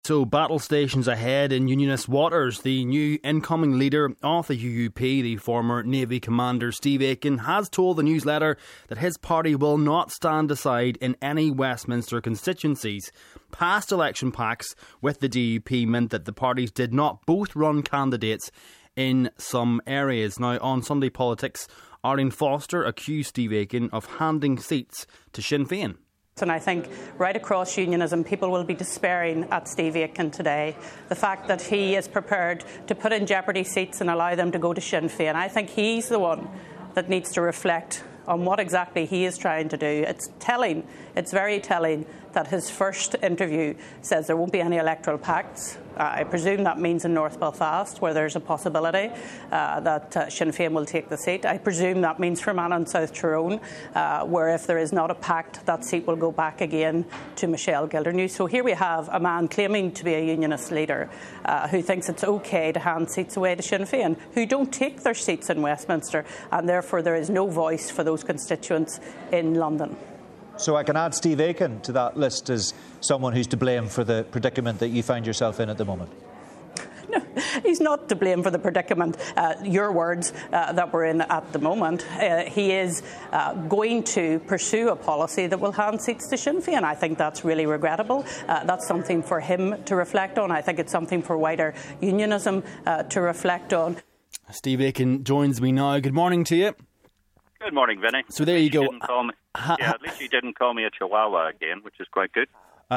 So battle stations ahead in Unionist waters. The new incoming leader of the UUP, the former Navy Commander Steve Aiken, has told the newsletter that his party will not stand aside in any Westminster constituencies. Past election pacts with the DUP meant that the parties did not both run candidates in some areas. Now, on Sunday Politics, Arlene Foster accused Steve Aiken of handing seats to Sinn Féin. And I think right across unionism, people will be despairing at Steve Aiken today. The fact that he is prepared to put in jeopardy seats and allow them to go to Sinn Féin. I think he's the one that needs to reflect on what exactly he is trying to do. It's telling, it's very telling that his first interview says there won't be any electoral pacts. I presume that means in North Belfast, where there's a possibility that Sinn Féin will take the seat. I presume that means Fermanagh and South Tyrone, where if there is not a pact, that seat will go back again to Michelle Gildernew. So here we have a man claiming to be a unionist leader who thinks it's OK to hand seats away to Sinn Féin, who don't take their seats in Westminster, and therefore there is no voice for those constituents in London. So I can add Steve Aiken to that list as someone who's to blame for the predicament that you find yourself in at the moment. No, he's not to blame for the predicament, your words, that we're in at the moment. He is going to pursue a policy that will hand seats to Sinn Féin. I think that's really regrettable. That's something for him to reflect on. I think it's something for wider unionism to reflect on. Steve Aiken joins me now. Good morning to you. Good morning, Vinny. So there you go. At least you didn't call me a chihuahua again, which is quite good.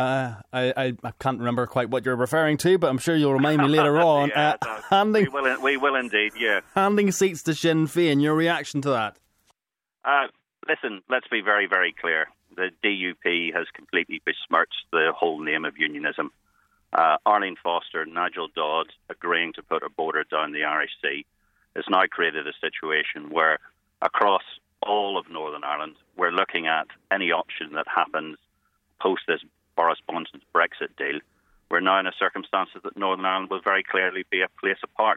I can't remember quite what you're referring to, but I'm sure you'll remind me later on. We will indeed, yeah. Handing seats to Sinn Féin, your reaction to that? Listen, let's be very, very clear. The DUP has completely besmirched the whole name of unionism. Arlene Foster, Nigel Dodd agreeing to put a border down the Irish Sea has now created a situation where across all of Northern Ireland, we're looking at any option that happens post this Boris Johnson's Brexit deal. We're now in a circumstance that Northern Ireland will very clearly be a place apart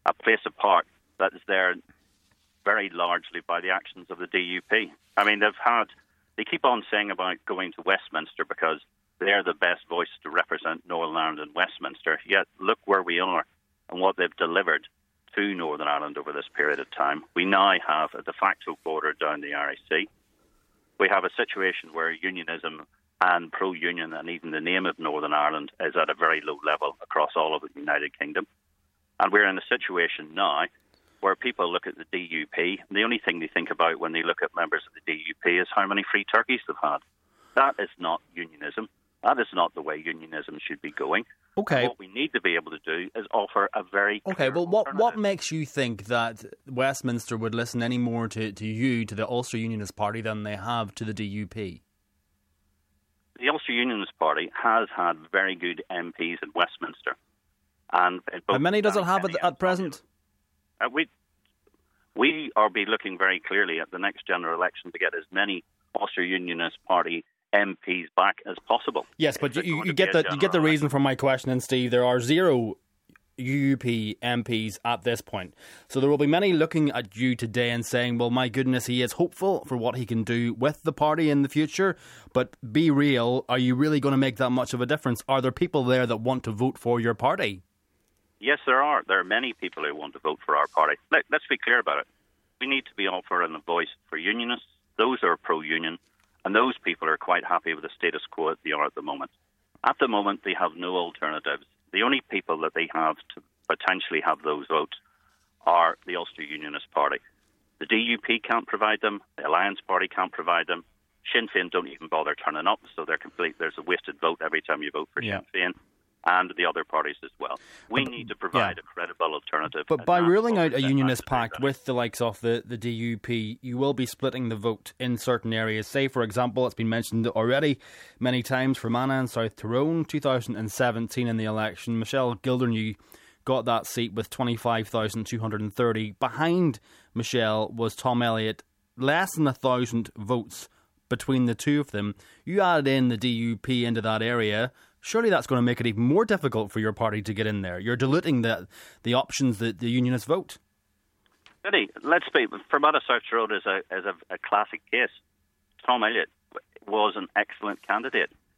that is there very largely by the actions of the DUP. I mean, they keep on saying about going to Westminster because they're the best voice to represent Northern Ireland and Westminster, yet look where we are and what they've delivered to Northern Ireland over this period of time. We now have a de facto border down the Irish Sea. We have a situation where unionism and pro-union and even the name of Northern Ireland is at a very low level across all of the United Kingdom. And we're in a situation now where people look at the DUP and the only thing they think about when they look at members of the DUP is how many free turkeys they've had. That is not unionism. That is not the way unionism should be going. Okay. What we need to be able to do is offer a very okay. Well, what makes you think that Westminster would listen any more to the Ulster Unionist Party, than they have to the DUP? The Ulster Unionist Party has had very good MPs in Westminster, and how many does it have at present? We are be looking very clearly at the next general election to get as many Ulster Unionist Party MPs back as possible. Yes, but you get the reason for my question, and Steve, there are 0 UUP MPs at this point. So there will be many looking at you today and saying, well, my goodness, he is hopeful for what he can do with the party in the future. But be real, are you really going to make that much of a difference? Are there people there that want to vote for your party? Yes, there are. There are many people who want to vote for our party. Let's be clear about it. We need to be offering a voice for unionists, those who are pro-union, and those people are quite happy with the status quo that they are at the moment. At the moment, they have no alternatives. The only people that they have to potentially have those votes are the Ulster Unionist Party. The DUP can't provide them. The Alliance Party can't provide them. Sinn Féin don't even bother turning up, so there's a wasted vote every time you vote for Sinn Féin. And the other parties as well. We need to provide a credible alternative. But by ruling out a unionist pact with the likes of the DUP, you will be splitting the vote in certain areas. Say, for example, it's been mentioned already many times, Fermanagh and South Tyrone, 2017 in the election, Michelle Gildernew got that seat with 25,230. Behind Michelle was Tom Elliott, less than 1,000 votes between the two of them. You add in the DUP into that area, surely that's going to make it even more difficult for your party to get in there. You're diluting the options that the unionists vote. Really, let's be. Fermanagh South Tyrone is a classic case. Tom Elliott was an excellent candidate.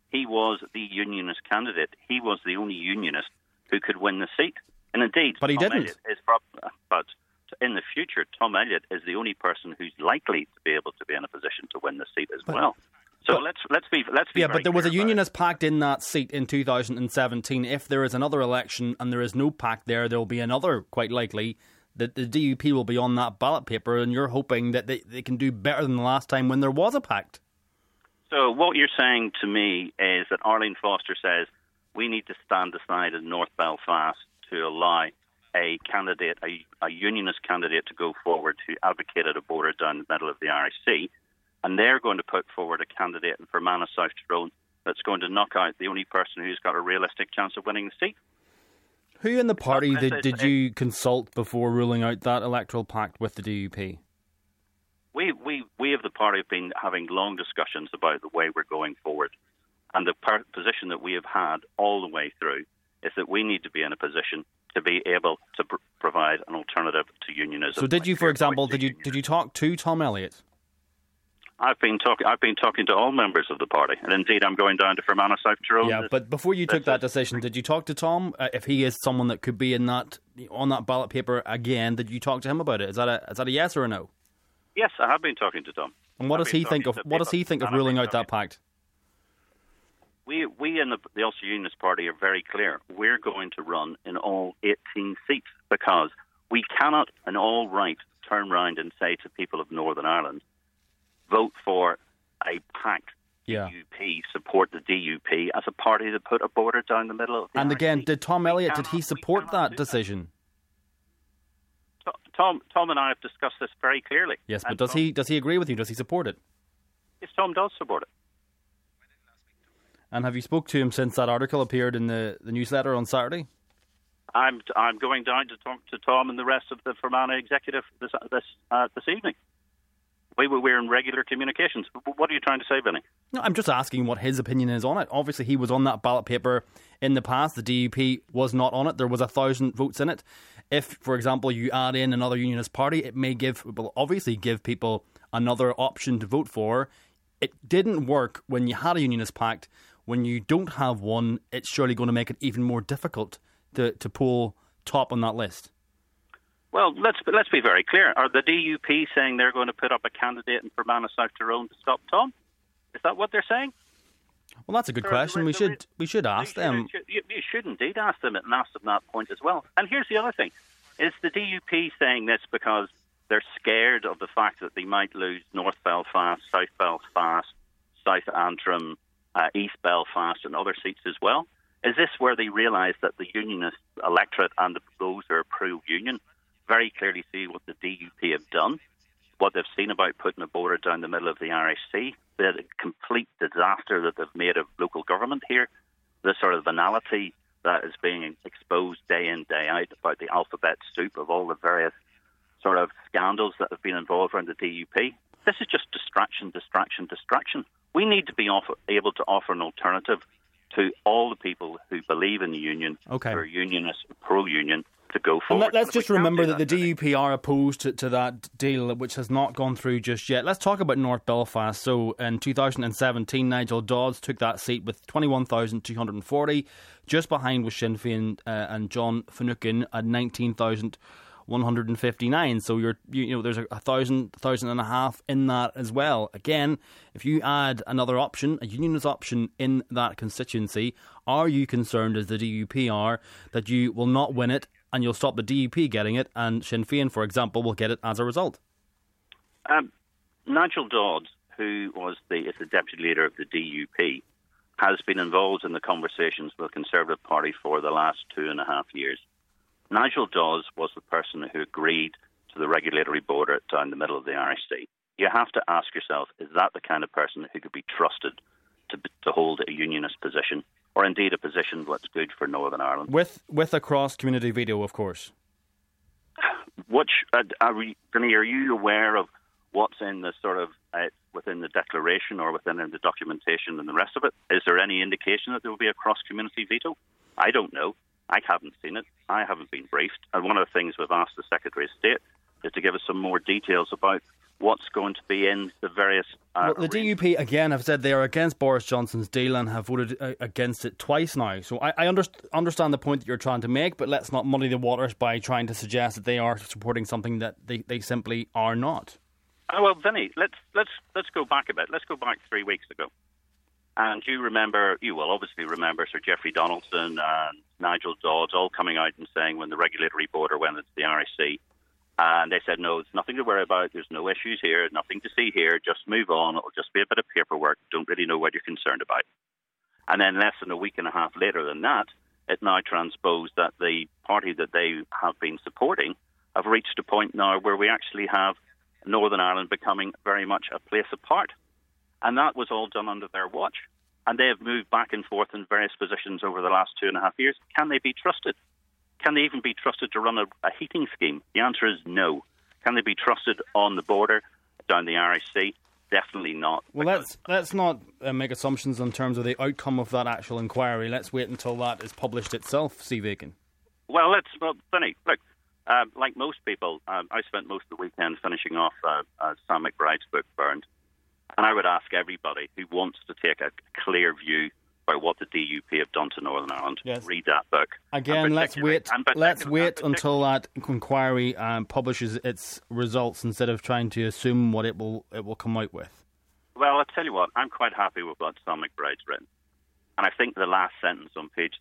he was the unionist candidate. He was the only unionist who could win the seat. And indeed, but he Tom didn't. Elliott but in the future, Tom Elliott is the only person who's likely to be able to be in a position to win the seat as well. So let's be yeah, but there was a unionist pact pact in that seat in 2017. If there is another election and there is no pact there will be another, quite likely, that the DUP will be on that ballot paper, and you're hoping that they can do better than the last time when there was a pact. So what you're saying to me is that Arlene Foster says we need to stand aside in North Belfast to allow a candidate, a unionist candidate, to go forward who advocated a border down the middle of the Irish Sea, and they're going to put forward a candidate in Fermanagh, South Tyrone, that's going to knock out the only person who's got a realistic chance of winning the seat. Who in the party did you consult before ruling out that electoral pact with the DUP? We of the party have been having long discussions about the way we're going forward, and the position that we have had all the way through is that we need to be in a position to be able to provide an alternative to unionism. So did you, for example, did you talk to Tom Elliott? I've been talking to all members of the party, and indeed I'm going down to Fermanagh, South Tyrone. Yeah, but before you took that decision, did you talk to Tom? If he is someone that could be on that ballot paper again, did you talk to him about it? Is that a yes or a no? Yes, I have been talking to Tom. And what does he think of ruling out that pact? We in the Ulster Unionist Party are very clear. We're going to run in all 18 seats because we cannot, in all right, turn round and say to people of Northern Ireland, vote for a pact. Yeah. DUP, support the DUP as a party that put a border down the middle of the And Irish again, Sea. did Tom Elliott, did he support that decision? Tom and I have discussed this very clearly. Yes, but does he agree with you? Does he support it? Yes, Tom does support it. And have you spoke to him since that article appeared in the newsletter on Saturday? I'm going down to talk to Tom and the rest of the Fermanagh executive this evening. We're in regular communications. What are you trying to say, Vinny? No, I'm just asking what his opinion is on it. Obviously, he was on that ballot paper in the past. The DUP was not on it. There was 1,000 votes in it. If, for example, you add in another unionist party, it may obviously give people another option to vote for. It didn't work when you had a unionist pact. When you don't have one, it's surely going to make it even more difficult to pull top on that list. Well, let's be very clear. Are the DUP saying they're going to put up a candidate in Fermanagh, South Tyrone to stop Tom? Is that what they're saying? Well, that's a good question. We should ask them. You should indeed ask them and ask them that point as well. And here's the other thing. Is the DUP saying this because they're scared of the fact that they might lose North Belfast, South Belfast, South Antrim, East Belfast and other seats as well? Is this where they realise that the unionist electorate and those who are pro-union very clearly see what the DUP have done, what they've seen about putting a border down the middle of the Irish Sea, the complete disaster that they've made of local government here, the sort of banality that is being exposed day in, day out about the alphabet soup of all the various sort of scandals that have been involved around the DUP. This is just distraction. We need to be able to offer an alternative to all the people who believe in the union, who are unionists, pro-union, to go forward. And let's just remember that the DUP are opposed to that deal, which has not gone through just yet. Let's talk about North Belfast. So in 2017, Nigel Dodds took that seat with 21,240. Just behind was Sinn Féin and John Finucane at 19,159. So there's 1,000 and a half in that as well. Again, if you add another option, a unionist option in that constituency, are you concerned, as the DUP are, that you will not win it and you'll stop the DUP getting it, and Sinn Féin, for example, will get it as a result? Nigel Dodds, who is the deputy leader of the DUP, has been involved in the conversations with the Conservative Party for the last 2.5 years. Nigel Dodds was the person who agreed to the regulatory border down the middle of the Irish Sea. You have to ask yourself, is that the kind of person who could be trusted to hold a unionist position, or indeed a position that's good for Northern Ireland? With a cross-community veto, of course. Are you aware of what's in the sort of within the declaration or within the documentation and the rest of it? Is there any indication that there will be a cross-community veto? I don't know. I haven't seen it. I haven't been briefed. And one of the things we've asked the Secretary of State is to give us some more details about what's going to be in the various... Well, the DUP, again, have said they are against Boris Johnson's deal and have voted against it twice now. So I understand the point that you're trying to make, but let's not muddy the waters by trying to suggest that they are supporting something that they simply are not. Well, Vinny, let's go back a bit. Let's go back 3 weeks ago. And you will obviously remember Sir Geoffrey Donaldson and Nigel Dodds all coming out and saying when the regulatory border went into the RSC, and they said, no, it's nothing to worry about. There's no issues here, nothing to see here. Just move on. It'll just be a bit of paperwork. Don't really know what you're concerned about. And then less than a week and a half later than that, it now transposed that the party that they have been supporting have reached a point now where we actually have Northern Ireland becoming very much a place apart. And that was all done under their watch. And they have moved back and forth in various positions over the last 2.5 years. Can they be trusted? Can they even be trusted to run a heating scheme? The answer is no. Can they be trusted on the border down the Irish Sea? Definitely not. Well, let's not make assumptions in terms of the outcome of that actual inquiry. Let's wait until that is published itself, Steve Aiken. Well, Vinny, look, like most people, I spent most of the weekend finishing off Sam McBride's book, Burned. And I would ask everybody who wants to take a clear view about what the DUP have done to Northern Ireland, read that book. Again, let's wait until that inquiry publishes its results instead of trying to assume what it will come out with. Well, I'll tell you what, I'm quite happy with what Sam McBride's written. And I think the last sentence on page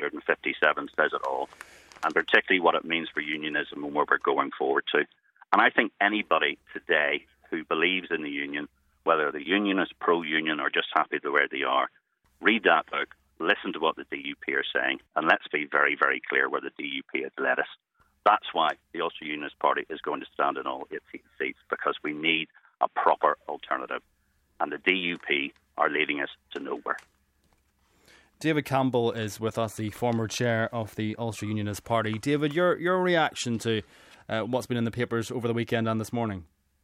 357 says it all, and particularly what it means for unionism and where we're going forward to. And I think anybody today who believes in the union, whether the union is pro-union or just happy the way they are, read that book, listen to what the DUP are saying, and let's be very, very clear where the DUP has led us. That's why the Ulster Unionist Party is going to stand in all 18 seats, because we need a proper alternative. And the DUP are leading us to nowhere. David Campbell is with us, the former chair of the Ulster Unionist Party. David, your reaction to what's been in the papers over the weekend and this morning?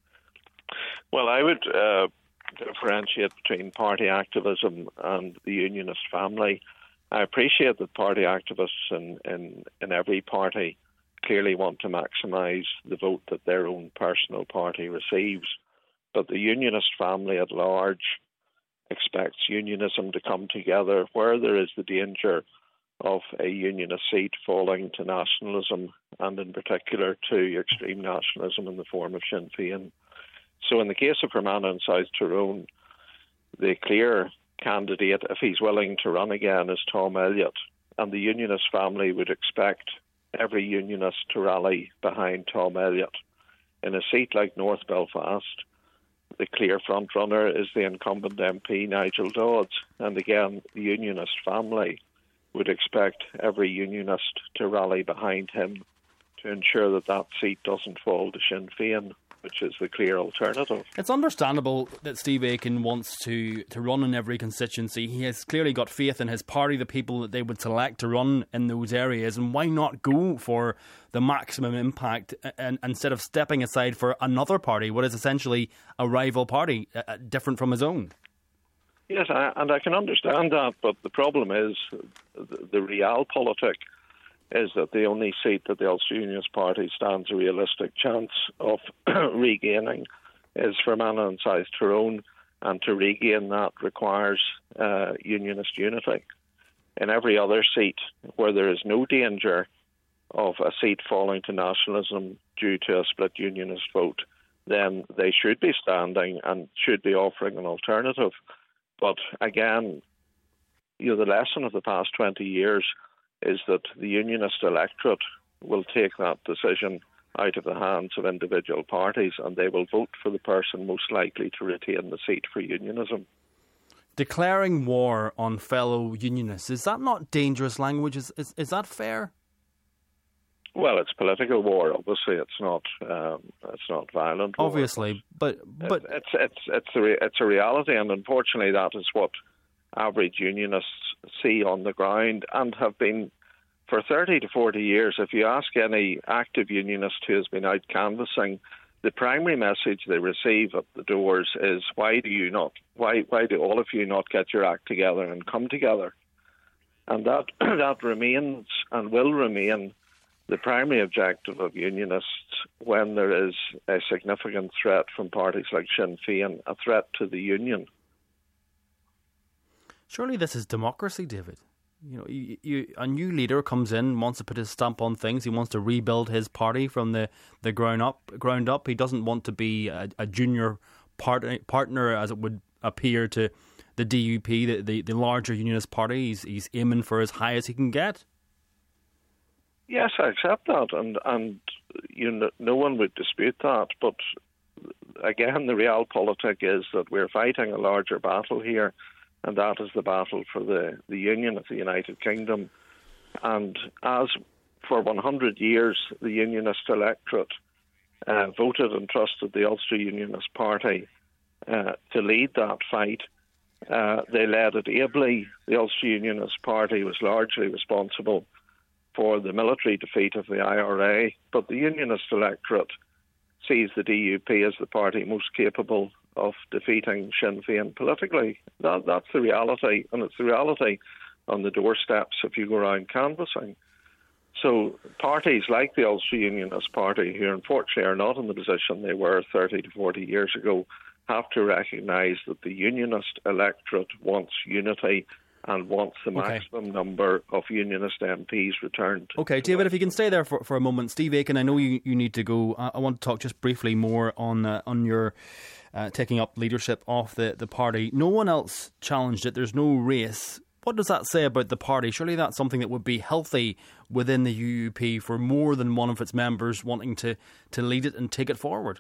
Well, I would differentiate between party activism and the unionist family. I appreciate that party activists in every party clearly want to maximise the vote that their own personal party receives. But the unionist family at large expects unionism to come together where there is the danger of a unionist seat falling to nationalism, and in particular to extreme nationalism in the form of Sinn Féin. So in the case of Fermanagh and South Tyrone, the clear candidate, if he's willing to run again, is Tom Elliott. And the unionist family would expect every unionist to rally behind Tom Elliott. In a seat like North Belfast, the clear front-runner is the incumbent MP, Nigel Dodds. And again, the unionist family would expect every unionist to rally behind him to ensure that that seat doesn't fall to Sinn Féin, which is the clear alternative. It's understandable that Steve Aiken wants to run in every constituency. He has clearly got faith in his party, the people that they would select to run in those areas, and why not go for the maximum impact and instead of stepping aside for another party, what is essentially a rival party, different from his own? Yes, and I can understand that, but the problem is the realpolitik is that the only seat that the Ulster Unionist Party stands a realistic chance of regaining is Fermanagh and South Tyrone, and to regain that requires unionist unity. In every other seat where there is no danger of a seat falling to nationalism due to a split unionist vote, then they should be standing and should be offering an alternative. But again, the lesson of the past 20 years is that the unionist electorate will take that decision out of the hands of individual parties, and they will vote for the person most likely to retain the seat for unionism. Declaring war on fellow unionists, is that not dangerous language? Is that fair? Well, it's political war. Obviously, it's not violent war. Obviously, but it's a reality, and unfortunately, that is what average unionists see on the ground and have been for 30 to 40 years. If you ask any active unionist who has been out canvassing, the primary message they receive at the doors is, why do all of you not get your act together and come together? And that remains and will remain the primary objective of unionists, when there is a significant threat from parties like Sinn Féin, a threat to the union. Surely this is democracy, David. You know, a new leader comes in, wants to put his stamp on things. He wants to rebuild his party from the ground up. He doesn't want to be a junior partner, as it would appear to the DUP, the larger unionist party. He's aiming for as high as he can get. Yes, I accept that, and no one would dispute that. But again, the realpolitik is that we're fighting a larger battle here, and that is the battle for the union of the United Kingdom. And as for 100 years, the unionist electorate voted and trusted the Ulster Unionist Party to lead that fight. They led it ably. The Ulster Unionist Party was largely responsible for the military defeat of the IRA, but the unionist electorate sees the DUP as the party most capable of defeating Sinn Féin politically. That's the reality, and it's the reality on the doorsteps if you go around canvassing. So parties like the Ulster Unionist Party, who unfortunately are not in the position they were 30 to 40 years ago, have to recognise that the unionist electorate wants unity and wants the maximum number of unionist MPs returned. Okay, David, if you can stay there for a moment. Steve Aiken, I know you need to go. I want to talk just briefly more on your taking up leadership of the party. No one else challenged it. There's no race. What does that say about the party? Surely that's something that would be healthy within the UUP for more than one of its members wanting to lead it and take it forward.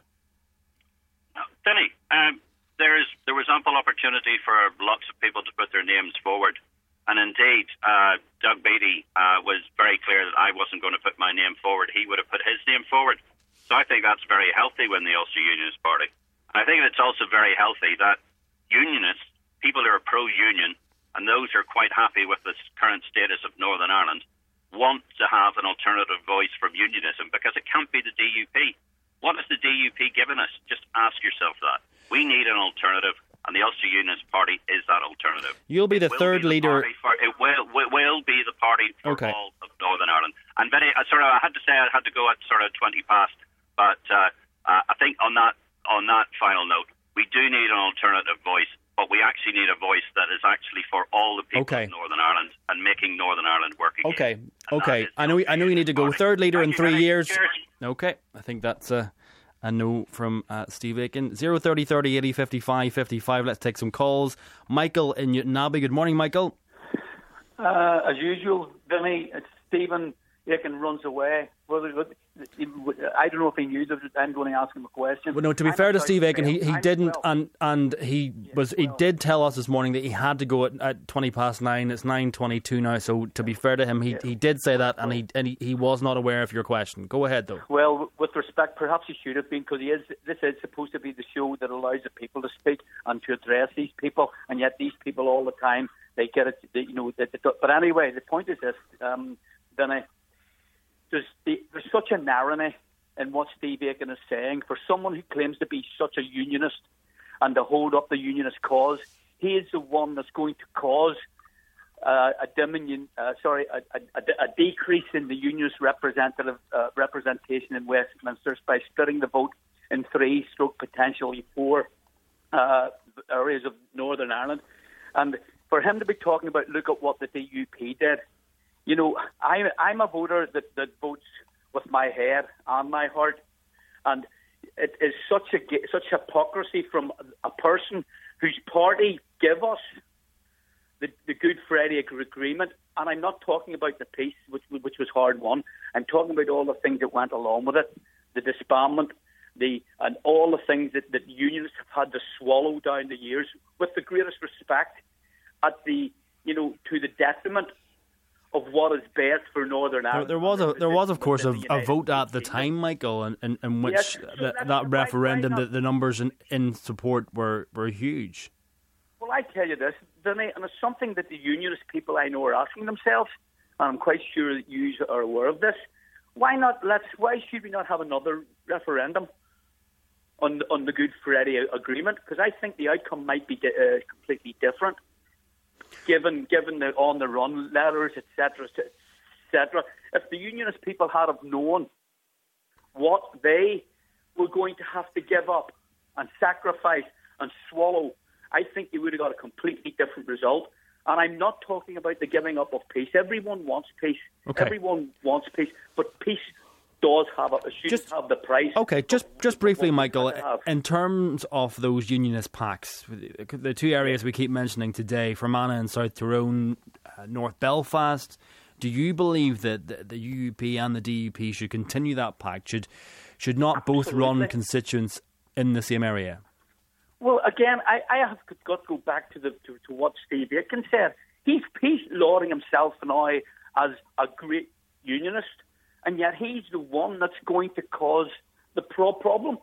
Denny, there was ample opportunity for lots of people to put their names forward. And indeed, Doug Beattie was very clear that I wasn't going to put my name forward. He would have put his name forward. So I think that's very healthy within the Ulster Unionist Party. I think it's also very healthy that unionists, people who are pro-union, and those who are quite happy with the current status of Northern Ireland, want to have an alternative voice from unionism, because it can't be the DUP. What has the DUP given us? Just ask yourself that. We need an alternative, and the Ulster Unionist Party is that alternative. You'll be the third leader. It will be the party for all of Northern Ireland. And I had to say I had to go at sort of 20 past, but I think on that final note, we do need an alternative voice, but we actually need a voice that is actually for all the people of Northern Ireland and making Northern Ireland work again. Okay. I know you need to go. Third leader in 3 years. Okay, I think that's a no from Steve Aiken. 030 30 80 55 55. Let's take some calls. Michael in Newtonabbey. Good morning, Michael. As usual, Vinny, it's Stephen Aiken runs away. Well, I don't know if he knew that I'm going to ask him a question. Well, no, to be fair to Steve Aiken, he didn't, and he did tell us this morning that he had to go at 20 past 9. It's 9:22 now. So to be fair to him, he did say that, and he was not aware of your question. Go ahead, though. Well, with respect, perhaps he should have been, because this is supposed to be the show that allows the people to speak and to address these people, and yet these people all the time they get it. But anyway, the point is this, Vinny. There's such an irony in what Steve Aiken is saying. For someone who claims to be such a unionist and to hold up the unionist cause, he is the one that's going to cause a decrease in the unionist representation in Westminster by splitting the vote in 3, potentially 4 areas of Northern Ireland. And for him to be talking about, look at what the DUP did. You know, I'm a voter that votes with my head and my heart, and it is such hypocrisy from a person whose party give us the Good Friday Agreement, and I'm not talking about the peace, which was hard won. I'm talking about all the things that went along with it, the disbandment, and all the things that unionists have had to swallow down the years, with the greatest respect, to the detriment of what is best for Northern Ireland. There was of course a vote at the time, Michael, in which that referendum, the numbers in support were huge. Well, I tell you this, Vinny, and it's something that the unionist people I know are asking themselves, and I'm quite sure that you are aware of this. Why should we not have another referendum on the Good Friday Agreement? Because I think the outcome might be completely different. Given the on-the-run letters, etc., etc. If the unionist people had have known what they were going to have to give up and sacrifice and swallow, I think they would have got a completely different result. And I'm not talking about the giving up of peace. Everyone wants peace. Okay. Everyone wants peace, but peace does have have the price. Okay, just briefly, Michael, in terms of those unionist pacts, the two areas we keep mentioning today, Fermanagh and South Tyrone, North Belfast, do you believe that the UUP and the DUP should continue that pact? Should not both run constituents in the same area? Well, again, I have got to go back to what Steve Aitken said. He's lauding himself now as a great unionist, and yet he's the one that's going to cause the problem.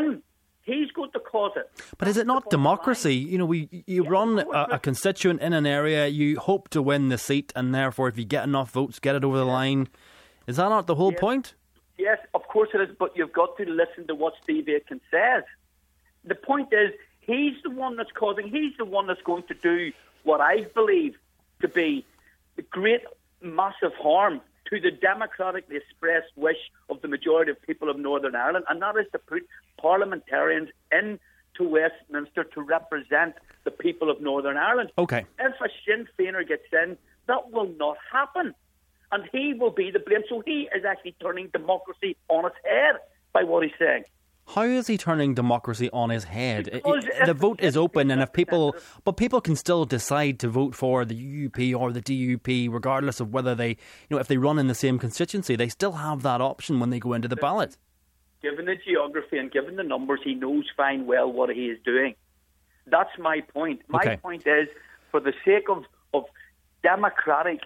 He's going to cause it. But is it not democracy? You know, you run a constituent in an area, you hope to win the seat, and therefore, if you get enough votes, get it over the line. Is that not the whole point? Yes, of course it is, but you've got to listen to what Steve Aitken says. The point is, he's the one that's going to do what I believe to be the great, massive harm to the democratically expressed wish of the majority of people of Northern Ireland, and that is to put parliamentarians into Westminster to represent the people of Northern Ireland. Okay. If a Sinn Féiner gets in, that will not happen, and he will be the blame. So he is actually turning democracy on its head by what he's saying. How is he turning democracy on his head? The vote is open, and people can still decide to vote for the UUP or the DUP, regardless of whether they, if they run in the same constituency, they still have that option when they go into the ballot. Given the geography and given the numbers, he knows fine well what he is doing. That's my point. My point is, for the sake of democratic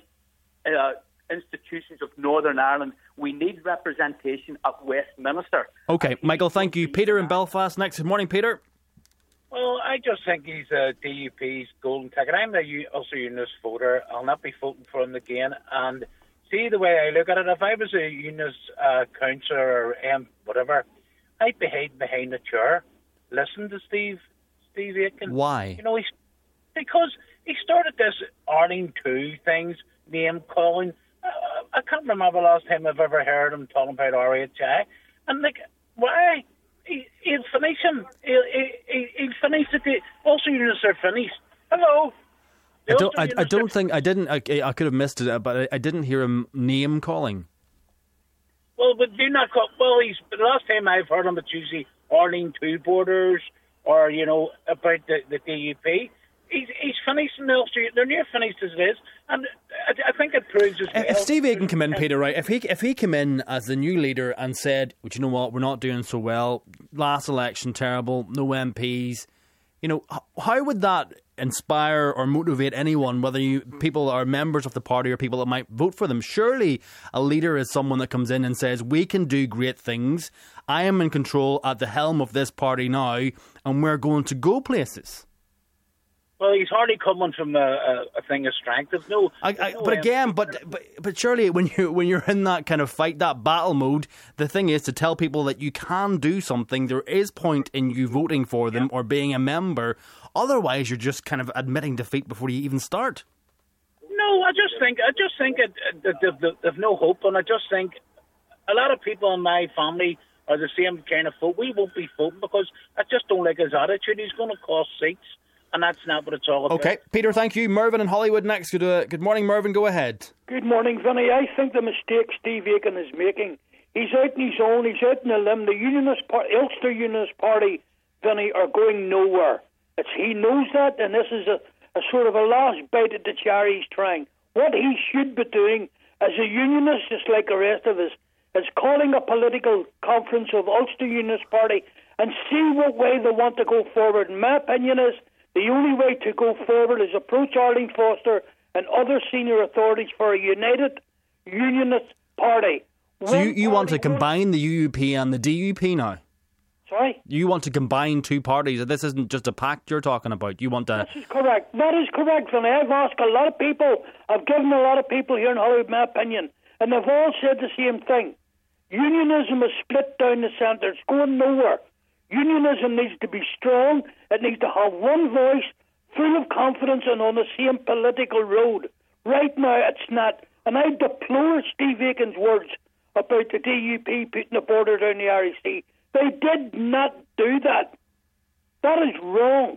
institutions of Northern Ireland, we need representation at Westminster. Okay, Michael, thank you. Peter in Belfast next. Good morning, Peter. Well, I just think he's DUP's golden ticket. I'm also a unionist voter. I'll not be voting for him again. And see, the way I look at it, if I was a unionist councillor or whatever, I'd be hiding behind the chair. Listen to Steve Aitken. Why? Because he started this Arlene 2 things, name calling. I can't remember the last time I've ever heard him talking about RHI. And why? He'll finish him. He'll finish it. Also, units are finished. Hello. I could have missed it, but I didn't hear him name calling. Well, but do not call. Well, the last time I've heard him, it's usually Arlene 2 borders or, about the DUP. He's finished in the Ulster. They're near finished as it is, and I think it proves as well. If Steve Aitken came in, Peter, right? If he came in as the new leader and said, "Well, you know what? We're not doing so well. Last election terrible. No MPs." How would that inspire or motivate anyone, whether people are members of the party or people that might vote for them? Surely a leader is someone that comes in and says, "We can do great things. I am in control at the helm of this party now, and we're going to go places." Well, he's hardly coming from a thing of strength. But surely when you're in that kind of fight, that battle mode, the thing is to tell people that you can do something. There is point in you voting for them or being a member. Otherwise, you're just kind of admitting defeat before you even start. No, I just think they've no hope, and I just think a lot of people in my family are the same kind of folk. We won't be voting because I just don't like his attitude. He's going to cost seats. And that's not what it's all about. Okay, Peter, thank you. Mervyn in Hollywood next. Good morning, Mervyn. Go ahead. Good morning, Vinny. I think the mistake Steve Aitken is making, he's out on his own, he's out on a limb. The Ulster Unionist Party, Vinny, are going nowhere. He knows that, and this is a sort of a last bite at the cherry he's trying. What he should be doing as a unionist, just like the rest of us, is calling a political conference of Ulster Unionist Party and see what way they want to go forward. And my opinion is, the only way to go forward is approach Arlene Foster and other senior authorities for a united unionist party. So you want to combine the UUP and the DUP now? Sorry? You want to combine two parties? This isn't just a pact you're talking about. You want to... This is correct. That is correct, Vinny. I've asked a lot of people. I've given a lot of people here in Hollywood my opinion, and they've all said the same thing. Unionism is split down the centre. It's going nowhere. Unionism needs to be strong. It needs to have one voice, full of confidence and on the same political road. Right now, it's not. And I deplore Steve Aiken's words about the DUP putting a border down the Irish Sea. They did not do that. That is wrong.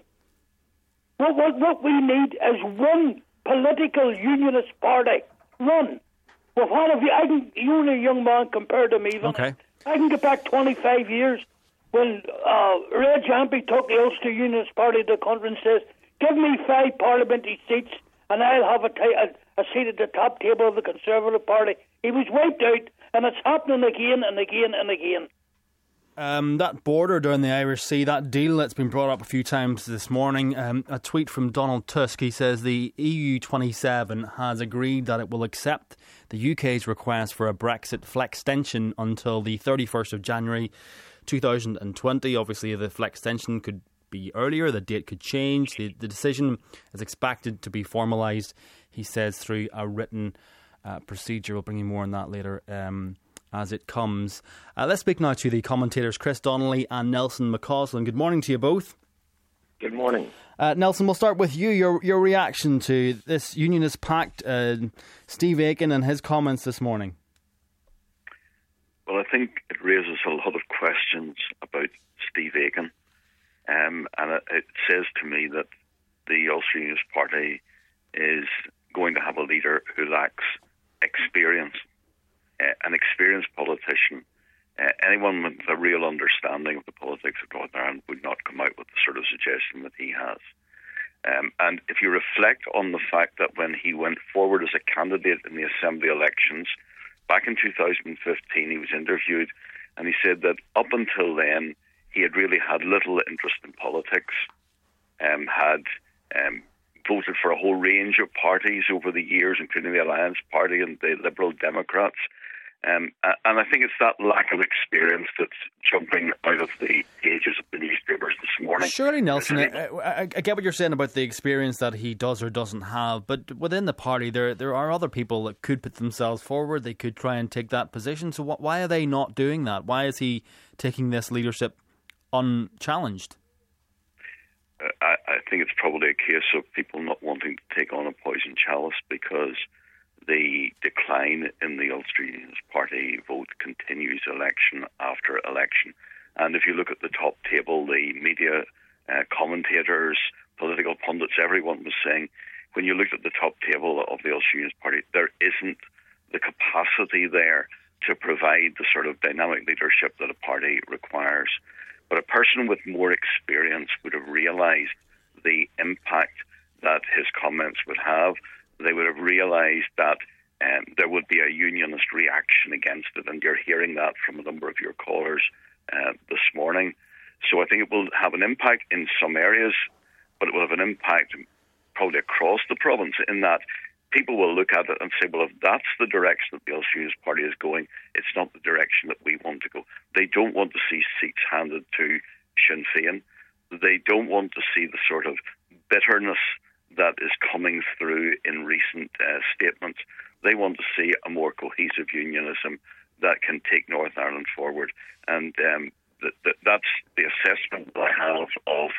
What we need is one political unionist party. One. Well, what have you? You're only a young man compared to me. Okay. I can get back 25 years when Red Jampy took the Ulster Unionist Party to the country and says, give me 5 parliamentary seats and I'll have a seat at the top table of the Conservative Party. He was wiped out, and it's happening again and again and again. That border down the Irish Sea, that deal that's been brought up a few times this morning, a tweet from Donald Tusk. He says the EU27 has agreed that it will accept the UK's request for a Brexit flextension until the 31st of January 2020. Obviously, the flextension could be earlier, the date could change. The decision is expected to be formalised, he says, through a written procedure. We'll bring you more on that later as it comes. Let's speak now to the commentators Chris Donnelly and Nelson McCausland. Good morning to you both. Good morning. Nelson, we'll start with you. Your reaction to this Unionist Pact, Steve Aiken and his comments this morning. Well, I think it raises a lot of questions about Steve Aiken. And it says to me that the Ulster Unionist Party is going to have a leader who lacks experience, an experienced politician. Anyone with a real understanding of the politics of Northern Ireland would not come out with the sort of suggestion that he has. And if you reflect on the fact that when he went forward as a candidate in the Assembly elections, back in 2015, he was interviewed and he said that up until then, he had really had little interest in politics, had voted for a whole range of parties over the years, including the Alliance Party and the Liberal Democrats. And I think it's that lack of experience that's jumping out of the pages of the newspapers this morning. Surely, Nelson, I get what you're saying about the experience that he does or doesn't have, but within the party there are other people that could put themselves forward. They could try and take that position. So why are they not doing that? Why is he taking this leadership unchallenged? I think it's probably a case of people not wanting to take on a poison chalice because the decline in the Ulster Unionist Party vote continues election after election. And if you look at the top table, the media commentators, political pundits, everyone was saying, when you looked at the top table of the Ulster Unionist Party, there isn't the capacity there to provide the sort of dynamic leadership that a party requires. But a person with more experience would have realised the impact that his comments would have. They would have realised that there would be a unionist reaction against it, and you're hearing that from a number of your callers this morning. So I think it will have an impact in some areas, but it will have an impact probably across the province in that people will look at it and say, well, if that's the direction that the Ulster Unionist Party is going, it's not the direction that we want to go. They don't want to see seats handed to Sinn Féin. They don't want to see the sort of bitterness that is coming through in recent statements. They want to see a more cohesive unionism that can take Northern Ireland forward. And that's the assessment that I have of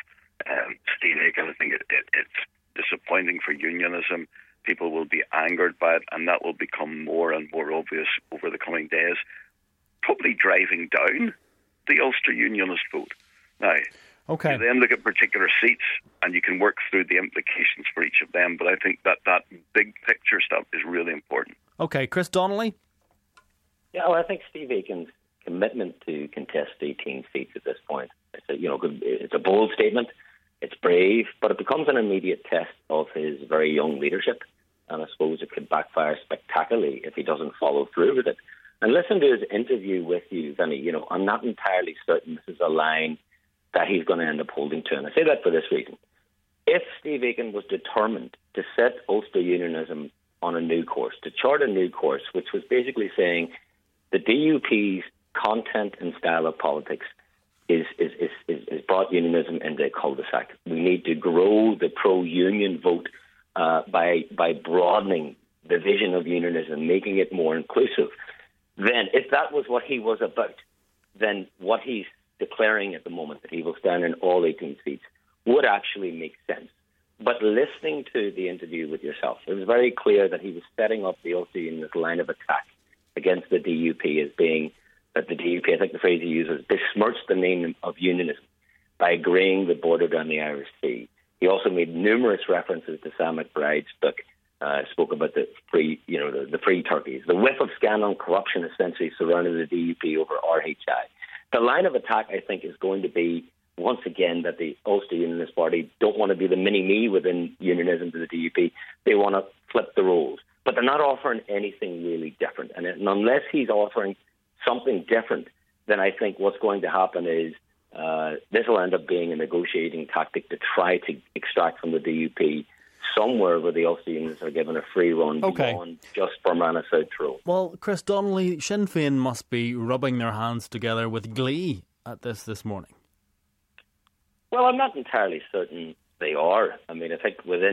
Steve Aiken. I think it's disappointing for unionism. People will be angered by it, and that will become more and more obvious over the coming days, probably driving down the Ulster Unionist vote. Now, okay. You then look at particular seats, and you can work through the implications for each of them, but I think that big picture stuff is really important. Okay, Chris Donnelly? Yeah, well, I think Steve Aiken's commitment to contest 18 seats at this point, it's a bold statement. It's brave, but it becomes an immediate test of his very young leadership, and I suppose it could backfire spectacularly if he doesn't follow through with it. And listen to his interview with you, Vinny. I'm not entirely certain this is a line that he's going to end up holding to, and I say that for this reason. If Steve Aiken was determined to set Ulster Unionism on a new course, to chart a new course, which was basically saying the DUP's content and style of politics is brought unionism into a cul-de-sac. We need to grow the pro-union vote by broadening the vision of unionism, making it more inclusive. Then, if that was what he was about, then what he's declaring at the moment, that he will stand in all 18 seats, would actually make sense. But listening to the interview with yourself, it was very clear that he was setting up the Ulster Unionist line of attack against the DUP as being that the DUP, I think the phrase he uses, besmirched the name of unionism by agreeing the border down the Irish Sea. He also made numerous references to Sam McBride's book, spoke about the free turkeys. The whiff of scandal and corruption essentially surrounded the DUP over RHI. The line of attack, I think, is going to be, once again, that the Ulster Unionist Party don't want to be the mini-me within unionism to the DUP. They want to flip the roles. But they're not offering anything really different. And unless he's offering something different, then I think what's going to happen is this will end up being a negotiating tactic to try to extract from the DUP somewhere where the Ulster Unionists are given a free run beyond just Fermanagh South Tyrone. Well, Chris Donnelly, Sinn Féin must be rubbing their hands together with glee at this morning. Well, I'm not entirely certain they are. I mean, I think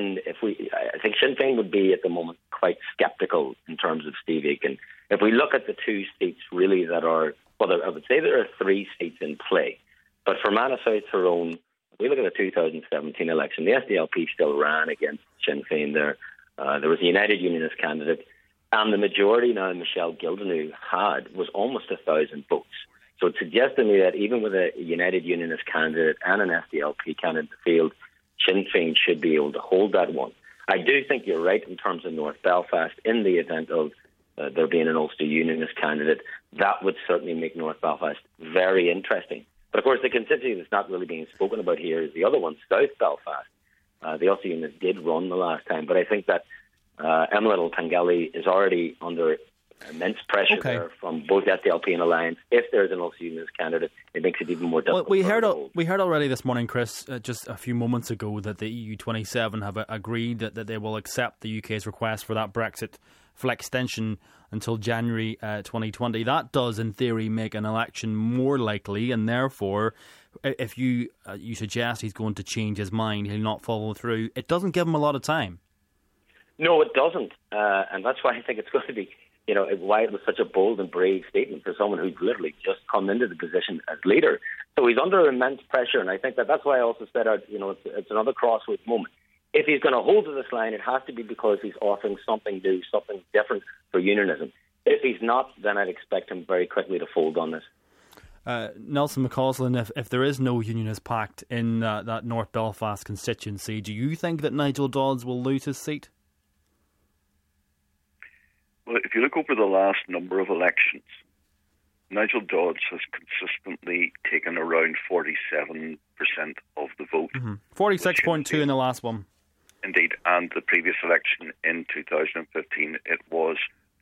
I think Sinn Féin would be at the moment quite sceptical in terms of Steve Aiken. If we look at the two seats really that are, well, I would say there are three seats in play. But for Fermanagh South Tyrone, if we look at the 2017 election, the SDLP still ran against Sinn Féin there. There was a United Unionist candidate, and the majority now Michelle Gildernew had was almost 1,000 votes. So it suggests to me that even with a United Unionist candidate and an SDLP candidate in the field, Sinn Féin should be able to hold that one. I do think you're right in terms of North Belfast. In the event of there being an Ulster Unionist candidate, that would certainly make North Belfast very interesting. But of course, the constituency that's not really being spoken about here is the other one, South Belfast. The Ulster Unionists did run the last time, but I think that Emma Little Pengelly is already under immense pressure there from both SDLP and Alliance. If there's an Ulster Unionist candidate, it makes it even more difficult. Well, we heard already this morning, Chris, just a few moments ago, that the EU27 have agreed that they will accept the UK's request for that Brexit flex extension until January 2020. That does, in theory, make an election more likely, and therefore, if you suggest he's going to change his mind, he'll not follow through, it doesn't give him a lot of time. No, it doesn't. And that's why I think it's going to be, why it was such a bold and brave statement for someone who's literally just come into the position as leader. So he's under immense pressure, and I think that's why I also said, it's another crossroads moment. If he's going to hold to this line, it has to be because he's offering something new, something different for unionism. If he's not, then I'd expect him very quickly to fold on this. Nelson McCausland, if there is no unionist pact in that North Belfast constituency, do you think that Nigel Dodds will lose his seat? Well, if you look over the last number of elections, Nigel Dodds has consistently taken around 47% of the vote. 46.2 in the last one. Indeed, and the previous election in 2015, it was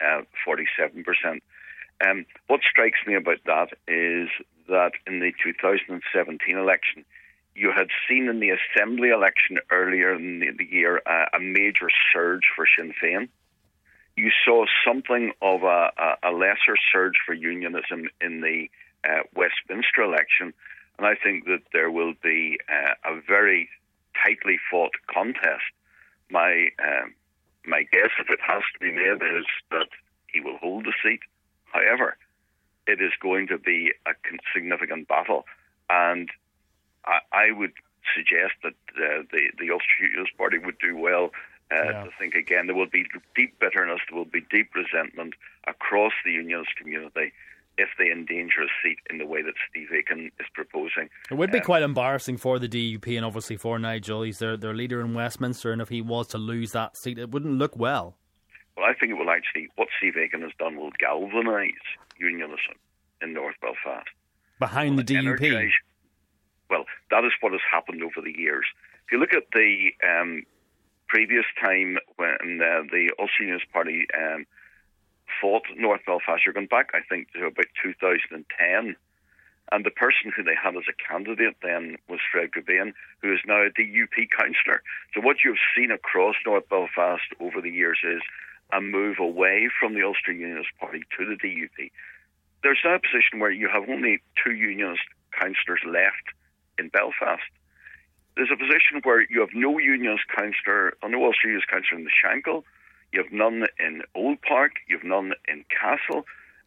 47%. What strikes me about that is that in the 2017 election, you had seen in the Assembly election earlier in the year a major surge for Sinn Féin. You saw something of a lesser surge for unionism in the Westminster election, and I think that there will be a very tightly fought contest. My guess, if it has to be made, is that he will hold the seat. However, it is going to be a significant battle, and I would suggest that the Ulster Unionist Party would do well to think again. There will be deep bitterness, there will be deep resentment across the unionist community if they endanger a seat in the way that Steve Aiken is proposing. It would be quite embarrassing for the DUP and obviously for Nigel. He's their leader in Westminster, and if he was to lose that seat, it wouldn't look well. Well, I think it will actually, what Steve Aiken has done will galvanise unionism in North Belfast. Behind the DUP? Well, that is what has happened over the years. If you look at the previous time when the Ulster Unionist Party fought North Belfast, you're going back, I think, to about 2010. And the person who they had as a candidate then was Fred Gubain, who is now a DUP councillor. So what you've seen across North Belfast over the years is a move away from the Ulster Unionist Party to the DUP. There's now a position where you have only 2 Unionist councillors left in Belfast. There's a position where you have no Unionist councillor, or no Ulster Unionist councillor in the Shankill. You have none in Old Park. You have none in Castle.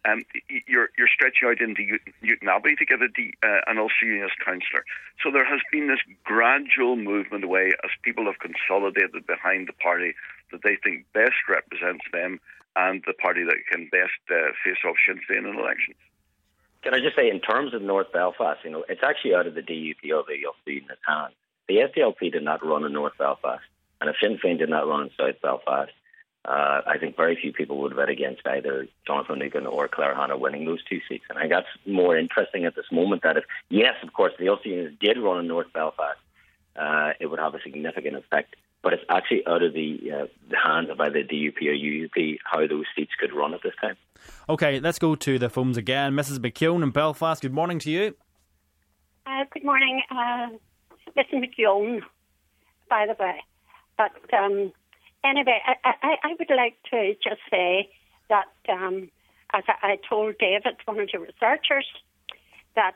you're stretching out into Newton Abbey to get an Ulster Unionist councillor. So there has been this gradual movement away as people have consolidated behind the party that they think best represents them and the party that can best face off Sinn Féin in elections. Can I just say, in terms of North Belfast, it's actually out of the DUP or the Ulster Unionist hands. The SDLP did not run in North Belfast, and if Sinn Féin did not run in South Belfast, I think very few people would bet against either Jonathan Finucane or Claire Hanna winning those two seats. And I think that's more interesting at this moment, that if, yes, of course, the Ulster Unionists did run in North Belfast, it would have a significant effect. But it's actually out of the hands of either DUP or UUP how those seats could run at this time. OK, let's go to the phones again. Mrs McKeown in Belfast, good morning to you. Good morning, Mrs McKeown, by the way. But anyway, I would like to just say that, as I told David, one of the researchers, that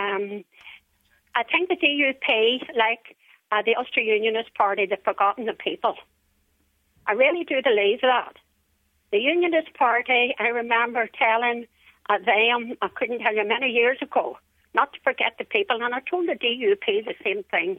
I think the DUP, like the Ulster Unionist Party, they've forgotten the people. I really do believe that. The Unionist Party, I remember telling them, I couldn't tell you many years ago, not to forget the people, and I told the DUP the same thing.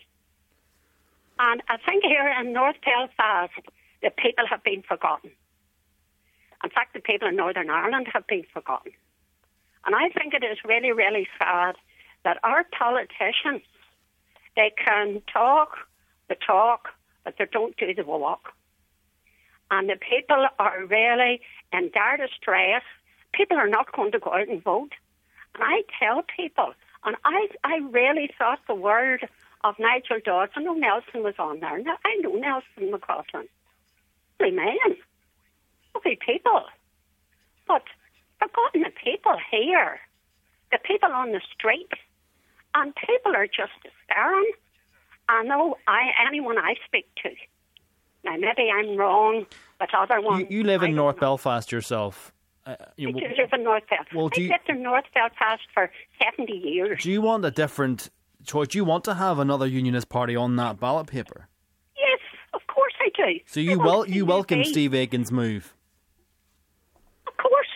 And I think here in North Belfast, the people have been forgotten. In fact, the people in Northern Ireland have been forgotten. And I think it is really, really sad that our politicians, they can talk the talk, but they don't do the walk. And the people are really in dire distress. People are not going to go out and vote. And I tell people, and I really thought the word of Nigel Dodds. I know Nelson was on there. Now, I know Nelson McCaughlin. Lovely man. Lovely people. But forgotten the people here. The people on the street. And people are just despairing. I know anyone I speak to. Now, maybe I'm wrong, but other ones... You live in North Belfast yourself. I do live in North Belfast. I lived in North Belfast for 70 years. Do you want a different choice? Do you want to have another Unionist Party on that ballot paper? Yes, of course I do. So you welcome Steve Aiken's move? Of course.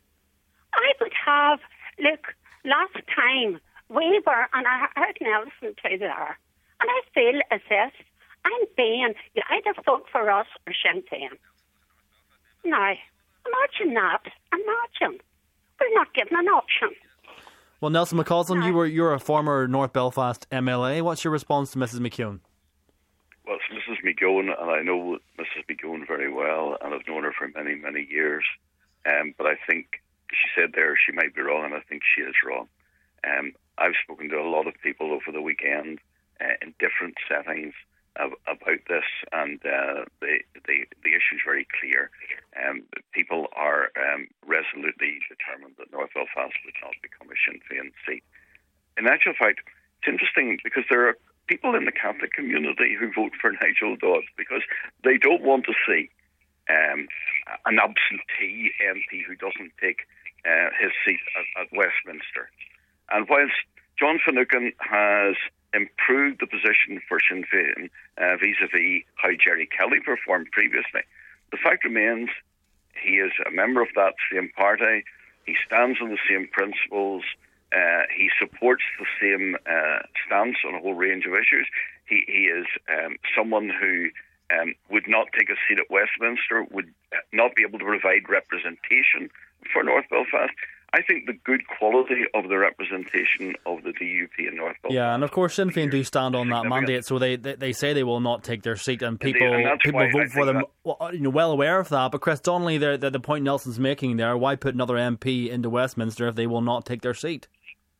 I would have... Look, last time we were... And I heard Nelson say there. And I feel as if I'm being... You either vote for us or Sinn Féin. Now... Imagine that. Imagine. We're not given an option. Well, Nelson McCausland, you're a former North Belfast MLA. What's your response to Mrs McKeown? Well, it's Mrs McKeown, and I know Mrs McKeown very well, and I've known her for many, many years. But I think she said there she might be wrong, and I think she is wrong. I've spoken to a lot of people over the weekend in different settings about this, and the issue is very clear. People are resolutely determined that North Belfast would not become a Sinn Féin seat. In actual fact, it's interesting because there are people in the Catholic community who vote for Nigel Dodds because they don't want to see an absentee MP who doesn't take his seat at Westminster. And whilst John Finucane has improved the position for Sinn Féin vis-a-vis how Jerry Kelly performed previously, the fact remains he is a member of that same party. He stands on the same principles. He supports the same stance on a whole range of issues. He is someone who would not take a seat at Westminster, would not be able to provide representation for North Belfast. I think the good quality of the representation of the DUP in North Belfast. Yeah, and of course Sinn Féin do stand on that mandate, so they say they will not take their seat, and people vote for them. Well aware of that. But Chris Donnelly, the point Nelson's making there, why put another MP into Westminster if they will not take their seat?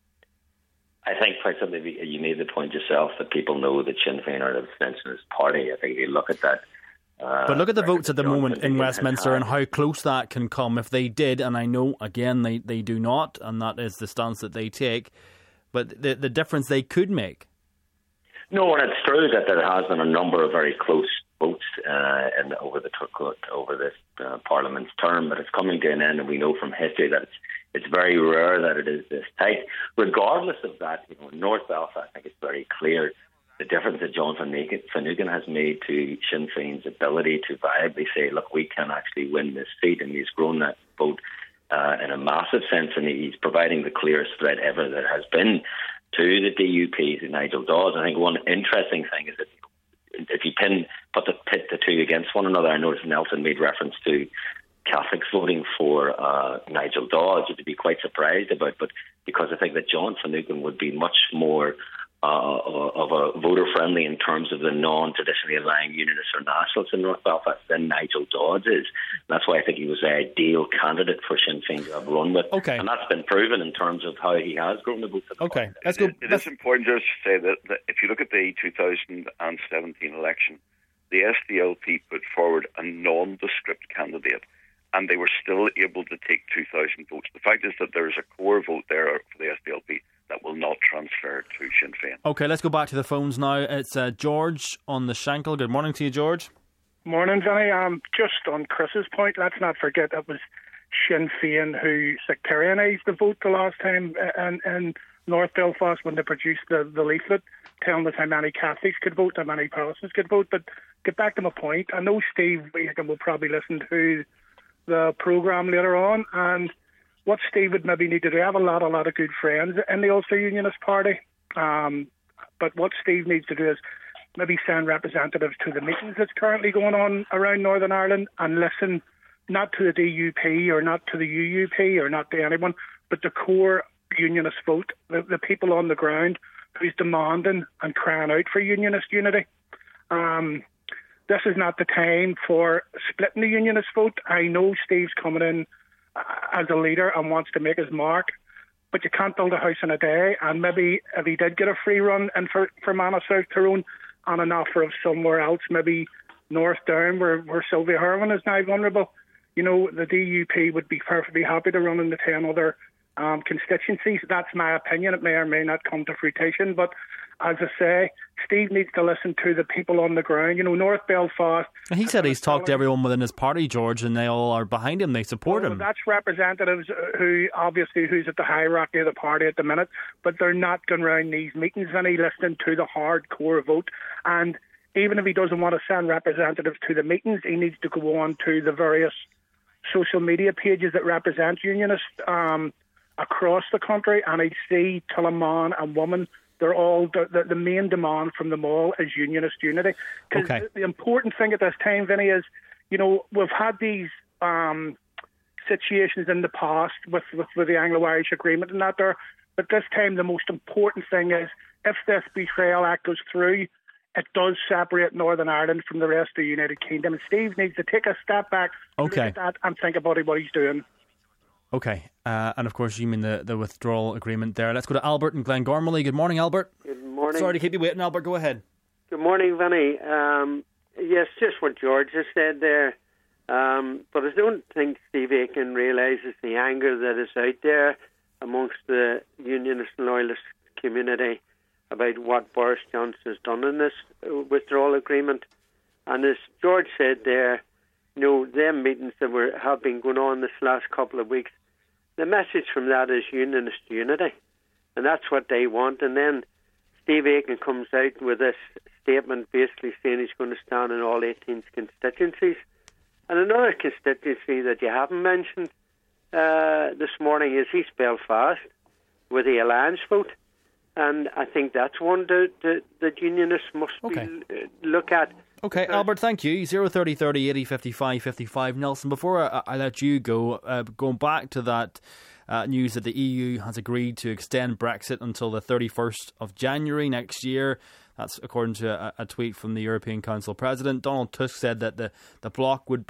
I think, quite simply, you made the point yourself that people know that Sinn Féin are an abstentionist party. I think if you look at that. But look at the votes at the moment in Westminster and how close that can come if they did, and I know, again, they do not, and that is the stance that they take, but the difference they could make. No, and it's true that there has been a number of very close votes over this Parliament's term, but it's coming to an end, and we know from history that it's very rare that it is this tight. Regardless of that, in North Belfast, I think it's very clear the difference that John Finucane has made to Sinn Féin's ability to viably say, look, we can actually win this seat, and he's grown that vote in a massive sense, and he's providing the clearest threat ever there has been to the DUP, to Nigel Dodds. I think one interesting thing is that if you put the two against one another, I noticed Nelson made reference to Catholics voting for Nigel Dodds, which would be quite surprised about, but because I think that John Finucane would be much more of a voter-friendly in terms of the non-traditionally aligned Unionists or Nationalists in North Belfast than Nigel Dodds is. And that's why I think he was the ideal candidate for Sinn Féin to have run with. Okay. And that's been proven in terms of how he has grown the vote. Okay, let's go. It is important just to say that if you look at the 2017 election, the SDLP put forward a nondescript candidate, and they were still able to take 2,000 votes. The fact is that there is a core vote there for the SDLP that will not transfer to Sinn Féin. Okay, let's go back to the phones now. It's George on the Shankill. Good morning to you, George. Morning, Vinny. Just on Chris's point, let's not forget it was Sinn Féin who sectarianised the vote the last time in North Belfast when they produced the leaflet telling us how many Catholics could vote, how many Protestants could vote. But get back to my point. I know Steve Aiken will probably listen to the programme later on, and what Steve would maybe need to do, I have a lot of good friends in the Ulster Unionist Party, but what Steve needs to do is maybe send representatives to the meetings that's currently going on around Northern Ireland and listen not to the DUP or not to the UUP or not to anyone, but the core Unionist vote, the people on the ground who's demanding and crying out for Unionist unity. This is not the time for splitting the Unionist vote. I know Steve's coming in as a leader and wants to make his mark, but you can't build a house in a day. And maybe if he did get a free run in for Fermanagh South Tyrone on an offer of somewhere else, maybe North Down where Sylvia Herwin is now vulnerable, the DUP would be perfectly happy to run in the 10 other constituencies. That's my opinion. It may or may not come to fruition, but as I say, Steve needs to listen to the people on the ground. North Belfast. And he said he's talked to everyone within his party, George, and they all are behind him. They support him. That's representatives who's at the hierarchy of the party at the minute, but they're not going around these meetings and he listening to the hardcore vote. And even if he doesn't want to send representatives to the meetings, he needs to go on to the various social media pages that represent Unionists across the country, and I'd see Tillerman and Woman. They're all the main demand from them all is Unionist unity. Because the important thing at this time, Vinny, is we've had these situations in the past with the Anglo-Irish agreement and that there, but this time the most important thing is if this Betrayal Act goes through, it does separate Northern Ireland from the rest of the United Kingdom. And Steve needs to take a step back, look at that, and think about what he's doing. Okay, and of course you mean the withdrawal agreement there. Let's go to Albert in Glengormley. Good morning, Albert. Good morning. Sorry to keep you waiting, Albert. Go ahead. Good morning, Vinny. Yes, just what George has said there. But I don't think Steve Aiken realises the anger that is out there amongst the Unionist and Loyalist community about what Boris Johnson has done in this withdrawal agreement. And as George said there, them meetings that have been going on this last couple of weeks, the message from that is Unionist unity. And that's what they want. And then Steve Aiken comes out with this statement basically saying he's going to stand in all 18 constituencies. And another constituency that you haven't mentioned this morning is East Belfast with the Alliance vote. And I think that's one that Unionists must look at. Okay, Albert, thank you. 030 30 80 55 55. Nelson, before I let you go, going back to that news that the EU has agreed to extend Brexit until the 31st of January next year. That's according to a tweet from the European Council President. Donald Tusk said that the bloc would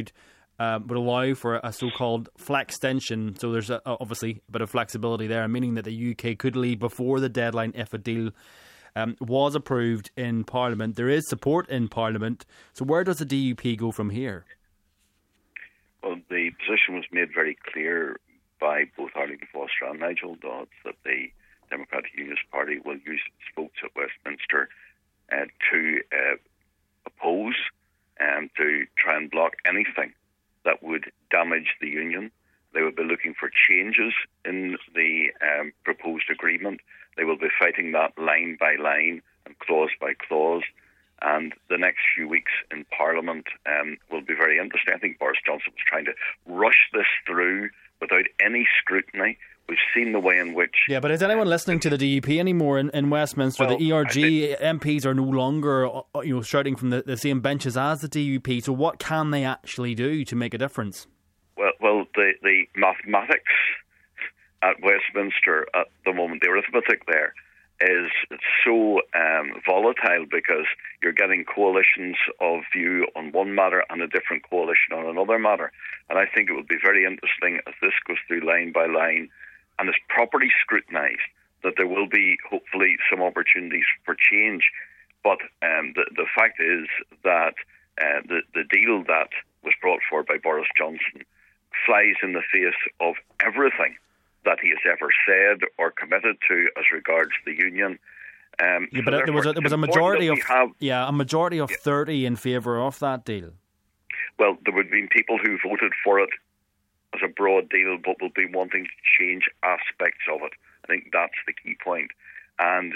allow for a so-called flextension. So there's obviously a bit of flexibility there, meaning that the UK could leave before the deadline if a deal was approved in Parliament. There is support in Parliament. So where does the DUP go from here? Well, the position was made very clear by both Arlene Foster and Nigel Dodds that the Democratic Unionist Party will use its votes at Westminster to oppose and to try and block anything that would damage the Union. They will be looking for changes in the proposed agreement. They will be fighting that line by line and clause by clause. And the next few weeks in Parliament will be very interesting. I think Boris Johnson was trying to rush this through without any scrutiny. We've seen the way in which... Yeah, but is anyone listening to the DUP anymore in Westminster? Well, the ERG MPs are no longer shouting from the same benches as the DUP, so what can they actually do to make a difference? Well, the mathematics at Westminster at the moment, the arithmetic there, is so volatile because you're getting coalitions of view on one matter and a different coalition on another matter. And I think it will be very interesting as this goes through line by line and is properly scrutinised, that there will be hopefully some opportunities for change. But the fact is that the deal that was brought forward by Boris Johnson flies in the face of everything that he has ever said or committed to as regards the union. But there was a majority of a majority of 30 in favour of that deal. Well, there would have been people who voted for it as a broad deal, but will be wanting to change aspects of it. I think that's the key point. And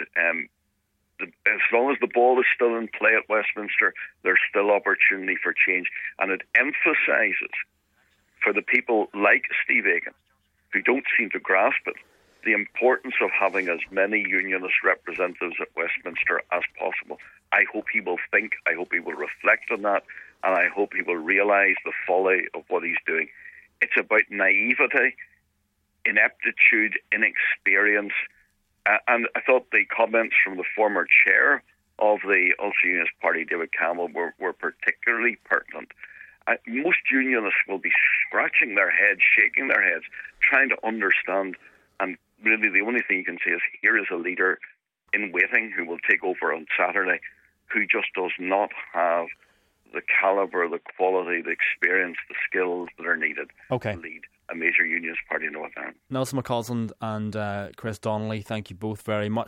as long as the ball is still in play at Westminster, there's still opportunity for change. And it emphasises for the people like Steve Aiken, who don't seem to grasp it, the importance of having as many unionist representatives at Westminster as possible. I hope he will think, I hope he will reflect on that, and I hope he will realise the folly of what he's doing. It's about naivety, ineptitude, inexperience, and I thought the comments from the former chair of the Ulster Unionist Party, David Campbell, were particularly pertinent. Most unionists will be scratching their heads, shaking their heads, trying to understand, and really the only thing you can say is here is a leader in waiting who will take over on Saturday, who just does not have the calibre, the quality, the experience, the skills that are needed to lead a major unionist party in Northern Ireland. Nelson McCausland and Chris Donnelly, thank you both very much.